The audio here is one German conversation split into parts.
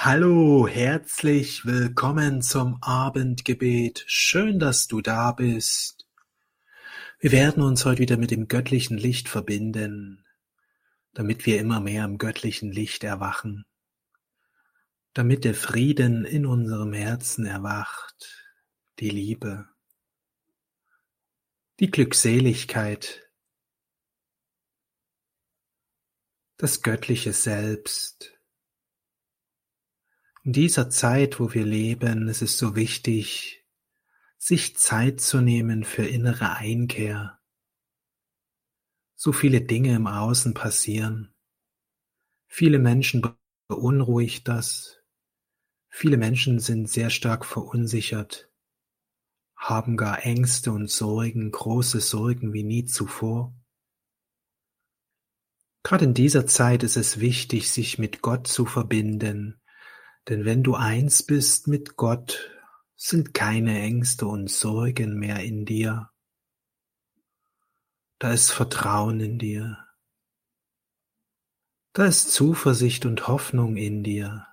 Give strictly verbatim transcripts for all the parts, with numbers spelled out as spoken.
Hallo, herzlich willkommen zum Abendgebet. Schön, dass du da bist. Wir werden uns heute wieder mit dem göttlichen Licht verbinden, damit wir immer mehr im göttlichen Licht erwachen, damit der Frieden in unserem Herzen erwacht, die Liebe, die Glückseligkeit, das göttliche Selbst. In dieser Zeit, wo wir leben, ist es so wichtig, sich Zeit zu nehmen für innere Einkehr. So viele Dinge im Außen passieren. Viele Menschen beunruhigt das. Viele Menschen sind sehr stark verunsichert, haben gar Ängste und Sorgen, große Sorgen wie nie zuvor. Gerade in dieser Zeit ist es wichtig, sich mit Gott zu verbinden, denn wenn du eins bist mit Gott, sind keine Ängste und Sorgen mehr in dir. Da ist Vertrauen in dir. Da ist Zuversicht und Hoffnung in dir.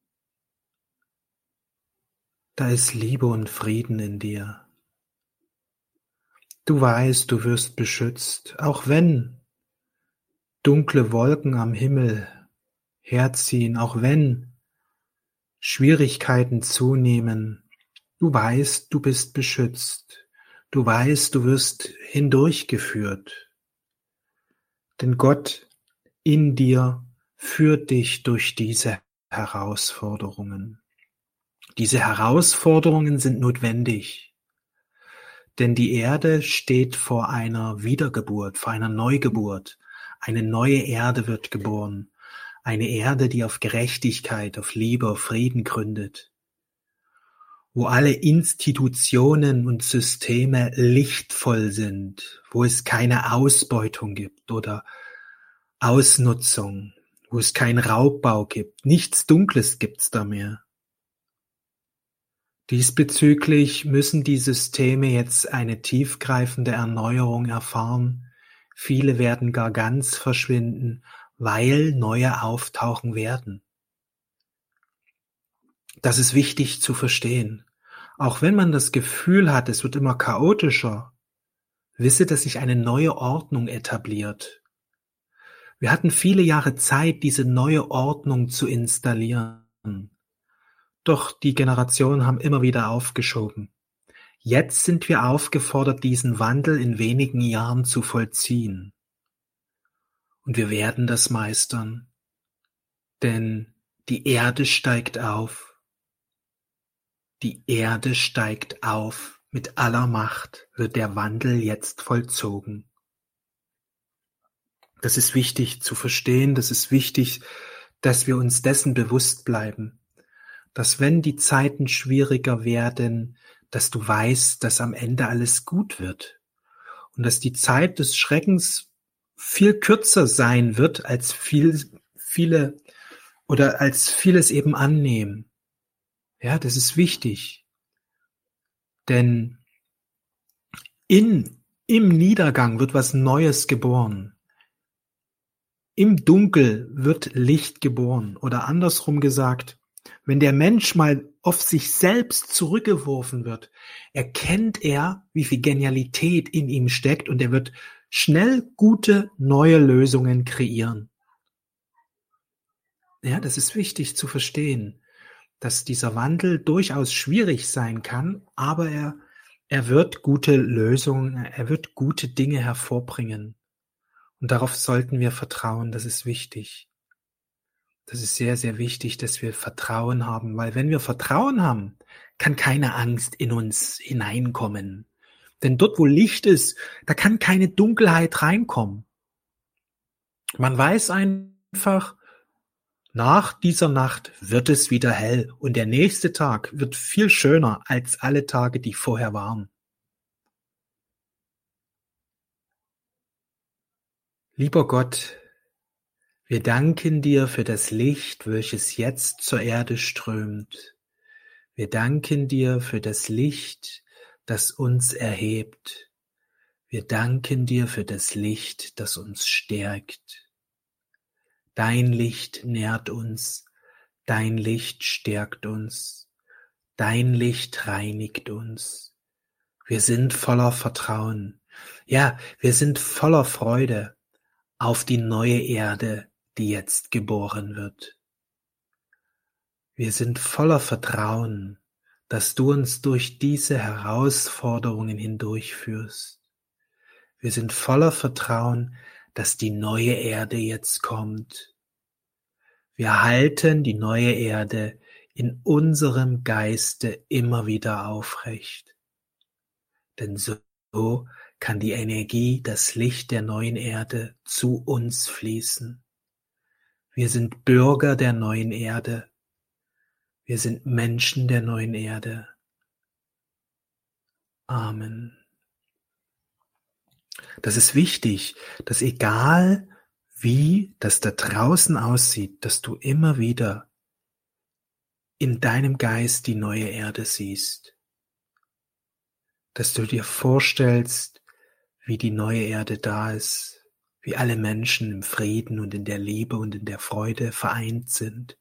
Da ist Liebe und Frieden in dir. Du weißt, du wirst beschützt, auch wenn dunkle Wolken am Himmel herziehen, auch wenn Schwierigkeiten zunehmen. Du weißt, du bist beschützt. Du weißt, du wirst hindurchgeführt. Denn Gott in dir führt dich durch diese Herausforderungen. Diese Herausforderungen sind notwendig, denn die Erde steht vor einer Wiedergeburt, vor einer Neugeburt. Eine neue Erde wird geboren, eine Erde, die auf Gerechtigkeit, auf Liebe, auf Frieden gründet, wo alle Institutionen und Systeme lichtvoll sind, wo es keine Ausbeutung gibt oder Ausnutzung, wo es keinen Raubbau gibt, nichts Dunkles gibt's da mehr. Diesbezüglich müssen die Systeme jetzt eine tiefgreifende Erneuerung erfahren. Viele werden gar ganz verschwinden, weil neue auftauchen werden. Das ist wichtig zu verstehen. Auch wenn man das Gefühl hat, es wird immer chaotischer, wisse, dass sich eine neue Ordnung etabliert. Wir hatten viele Jahre Zeit, diese neue Ordnung zu installieren. Doch die Generationen haben immer wieder aufgeschoben. Jetzt sind wir aufgefordert, diesen Wandel in wenigen Jahren zu vollziehen. Und wir werden das meistern, denn die Erde steigt auf. Die Erde steigt auf. Mit aller Macht wird der Wandel jetzt vollzogen. Das ist wichtig zu verstehen, das ist wichtig, dass wir uns dessen bewusst bleiben, dass wenn die Zeiten schwieriger werden, dass du weißt, dass am Ende alles gut wird und dass die Zeit des Schreckens viel kürzer sein wird, als viel, viele oder als vieles eben annehmen. Ja, das ist wichtig, denn in, im Niedergang wird was Neues geboren. Im Dunkel wird Licht geboren oder andersrum gesagt, wenn der Mensch mal auf sich selbst zurückgeworfen wird, erkennt er, wie viel Genialität in ihm steckt und er wird schnell gute neue Lösungen kreieren. Ja, das ist wichtig zu verstehen, dass dieser Wandel durchaus schwierig sein kann, aber er, er wird gute Lösungen, er wird gute Dinge hervorbringen. Und darauf sollten wir vertrauen, das ist wichtig. Das ist sehr, sehr wichtig, dass wir Vertrauen haben, weil wenn wir Vertrauen haben, kann keine Angst in uns hineinkommen. Denn dort, wo Licht ist, da kann keine Dunkelheit reinkommen. Man weiß einfach, nach dieser Nacht wird es wieder hell und der nächste Tag wird viel schöner als alle Tage, die vorher waren. Lieber Gott, wir danken dir für das Licht, welches jetzt zur Erde strömt. Wir danken dir für das Licht, das uns erhebt. Wir danken dir für das Licht, das uns stärkt. Dein Licht nährt uns, Dein Licht stärkt uns. Dein Licht reinigt uns. Wir sind voller Vertrauen. Ja, wir sind voller Freude auf die neue Erde, die jetzt geboren wird. Wir sind voller Vertrauen, dass du uns durch diese Herausforderungen hindurchführst. Wir sind voller Vertrauen, dass die neue Erde jetzt kommt. Wir halten die neue Erde in unserem Geiste immer wieder aufrecht. Denn so kann die Energie, das Licht der neuen Erde zu uns fließen. Wir sind Bürger der neuen Erde. Wir sind Menschen der neuen Erde. Amen. Das ist wichtig, dass egal wie das da draußen aussieht, dass du immer wieder in deinem Geist die neue Erde siehst. Dass du dir vorstellst, wie die neue Erde da ist, wie alle Menschen im Frieden und in der Liebe und in der Freude vereint sind.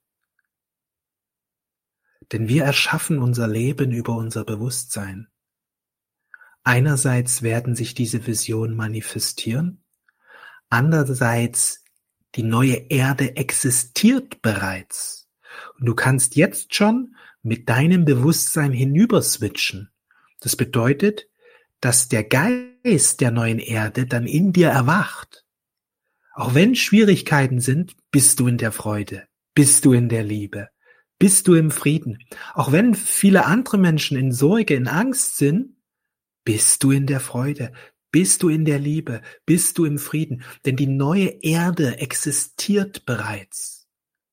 Denn wir erschaffen unser Leben über unser Bewusstsein. Einerseits werden sich diese Visionen manifestieren, andererseits die neue Erde existiert bereits. Und du kannst jetzt schon mit deinem Bewusstsein hinüber switchen. Das bedeutet, dass der Geist der neuen Erde dann in dir erwacht. Auch wenn Schwierigkeiten sind, bist du in der Freude, bist du in der Liebe, bist du im Frieden. Auch wenn viele andere Menschen in Sorge, in Angst sind, bist du in der Freude, bist du in der Liebe, bist du im Frieden. Denn die neue Erde existiert bereits.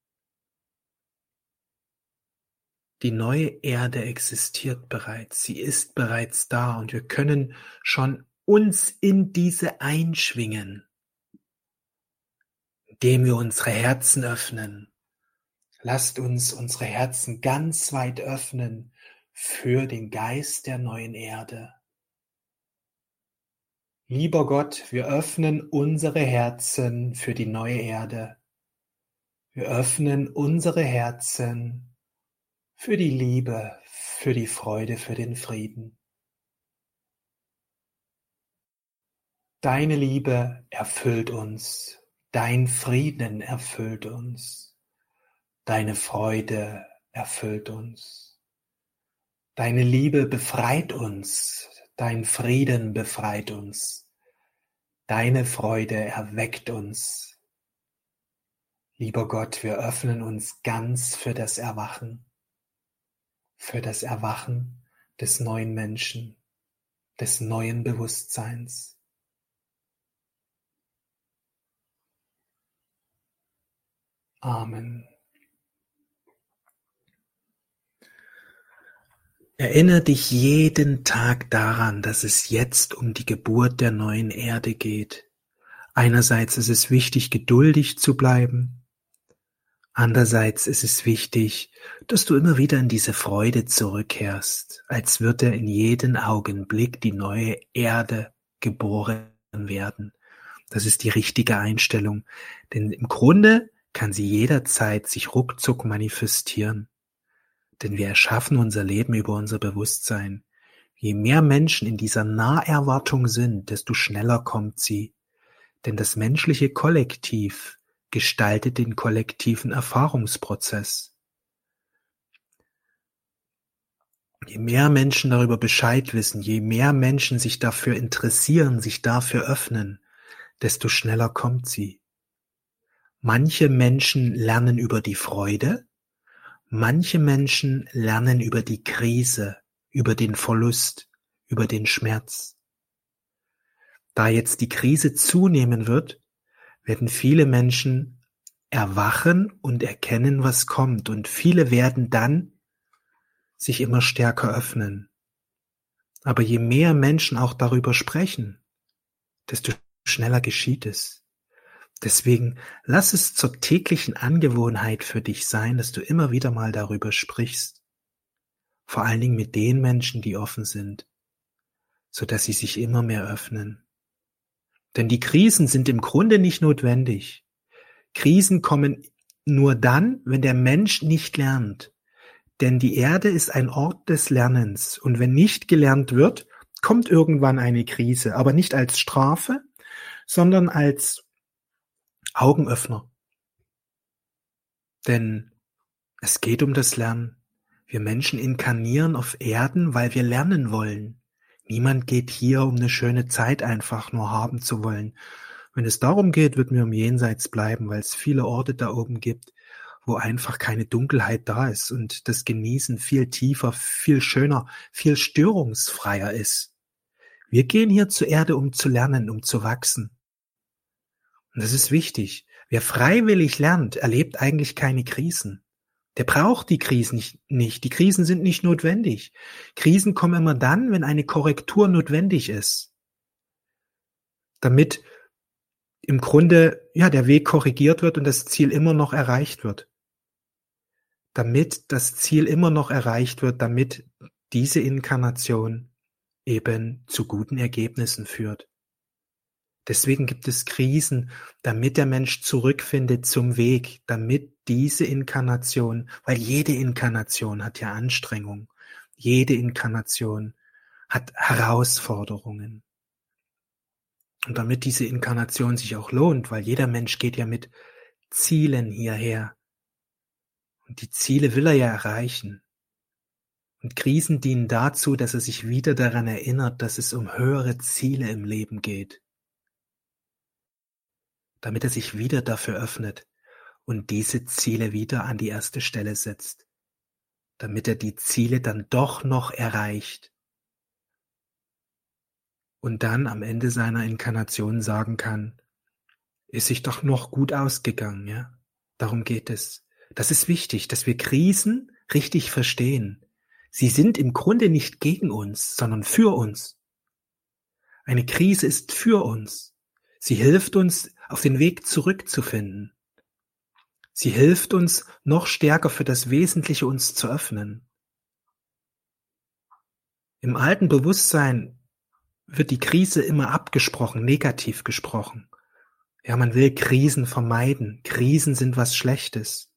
Die neue Erde existiert bereits, sie ist bereits da und wir können schon uns in diese einschwingen, indem wir unsere Herzen öffnen. Lasst uns unsere Herzen ganz weit öffnen für den Geist der neuen Erde. Lieber Gott, wir öffnen unsere Herzen für die neue Erde. Wir öffnen unsere Herzen für die Liebe, für die Freude, für den Frieden. Deine Liebe erfüllt uns, dein Frieden erfüllt uns, deine Freude erfüllt uns. Deine Liebe befreit uns, dein Frieden befreit uns, deine Freude erweckt uns. Lieber Gott, wir öffnen uns ganz für das Erwachen. Für das Erwachen des neuen Menschen, des neuen Bewusstseins. Amen. Erinnere dich jeden Tag daran, dass es jetzt um die Geburt der neuen Erde geht. Einerseits ist es wichtig, geduldig zu bleiben. Andererseits ist es wichtig, dass du immer wieder in diese Freude zurückkehrst, als würde in jedem Augenblick die neue Erde geboren werden. Das ist die richtige Einstellung, denn im Grunde kann sie jederzeit sich ruckzuck manifestieren. Denn wir erschaffen unser Leben über unser Bewusstsein. Je mehr Menschen in dieser Naherwartung sind, desto schneller kommt sie. Denn das menschliche Kollektiv gestaltet den kollektiven Erfahrungsprozess. Je mehr Menschen darüber Bescheid wissen, je mehr Menschen sich dafür interessieren, sich dafür öffnen, desto schneller kommt sie. Manche Menschen lernen über die Freude, manche Menschen lernen über die Krise, über den Verlust, über den Schmerz. Da jetzt die Krise zunehmen wird, werden viele Menschen erwachen und erkennen, was kommt. Und viele werden dann sich immer stärker öffnen. Aber je mehr Menschen auch darüber sprechen, desto schneller geschieht es. Deswegen lass es zur täglichen Angewohnheit für dich sein, dass du immer wieder mal darüber sprichst. Vor allen Dingen mit den Menschen, die offen sind, sodass sie sich immer mehr öffnen. Denn die Krisen sind im Grunde nicht notwendig. Krisen kommen nur dann, wenn der Mensch nicht lernt. Denn die Erde ist ein Ort des Lernens. Und wenn nicht gelernt wird, kommt irgendwann eine Krise. Aber nicht als Strafe, sondern als Augenöffner. Denn es geht um das Lernen. Wir Menschen inkarnieren auf Erden, weil wir lernen wollen. Niemand geht hier, um eine schöne Zeit einfach nur haben zu wollen. Wenn es darum geht, würden wir im Jenseits bleiben, weil es viele Orte da oben gibt, wo einfach keine Dunkelheit da ist und das Genießen viel tiefer, viel schöner, viel störungsfreier ist. Wir gehen hier zur Erde, um zu lernen, um zu wachsen. Und das ist wichtig. Wer freiwillig lernt, erlebt eigentlich keine Krisen. Der braucht die Krisen nicht. Die Krisen sind nicht notwendig. Krisen kommen immer dann, wenn eine Korrektur notwendig ist. Damit im Grunde ja der Weg korrigiert wird und das Ziel immer noch erreicht wird. Damit das Ziel immer noch erreicht wird, damit diese Inkarnation eben zu guten Ergebnissen führt. Deswegen gibt es Krisen, damit der Mensch zurückfindet zum Weg, damit diese Inkarnation, weil jede Inkarnation hat ja Anstrengung, jede Inkarnation hat Herausforderungen. Und damit diese Inkarnation sich auch lohnt, weil jeder Mensch geht ja mit Zielen hierher. Und die Ziele will er ja erreichen. Und Krisen dienen dazu, dass er sich wieder daran erinnert, dass es um höhere Ziele im Leben geht. Damit er sich wieder dafür öffnet und diese Ziele wieder an die erste Stelle setzt. Damit er die Ziele dann doch noch erreicht. Und dann am Ende seiner Inkarnation sagen kann, ist sich doch noch gut ausgegangen, ja? Darum geht es. Das ist wichtig, dass wir Krisen richtig verstehen. Sie sind im Grunde nicht gegen uns, sondern für uns. Eine Krise ist für uns. Sie hilft uns, auf den Weg zurückzufinden. Sie hilft uns, noch stärker für das Wesentliche uns zu öffnen. Im alten Bewusstsein wird die Krise immer abgesprochen, negativ gesprochen. Ja, man will Krisen vermeiden. Krisen sind was Schlechtes.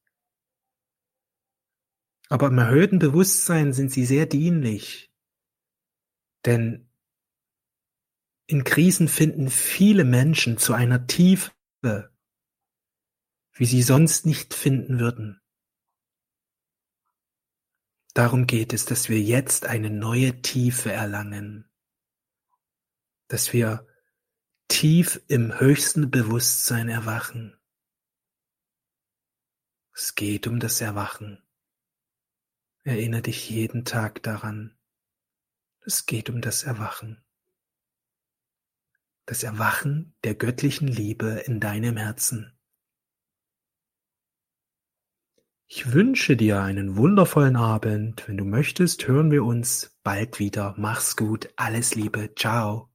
Aber im erhöhten Bewusstsein sind sie sehr dienlich. Denn in Krisen finden viele Menschen zu einer Tiefe, wie sie sonst nicht finden würden. Darum geht es, dass wir jetzt eine neue Tiefe erlangen, dass wir tief im höchsten Bewusstsein erwachen. Es geht um das Erwachen. Erinnere dich jeden Tag daran. Es geht um das Erwachen. Das Erwachen der göttlichen Liebe in deinem Herzen. Ich wünsche dir einen wundervollen Abend. Wenn du möchtest, hören wir uns bald wieder. Mach's gut. Alles Liebe. Ciao.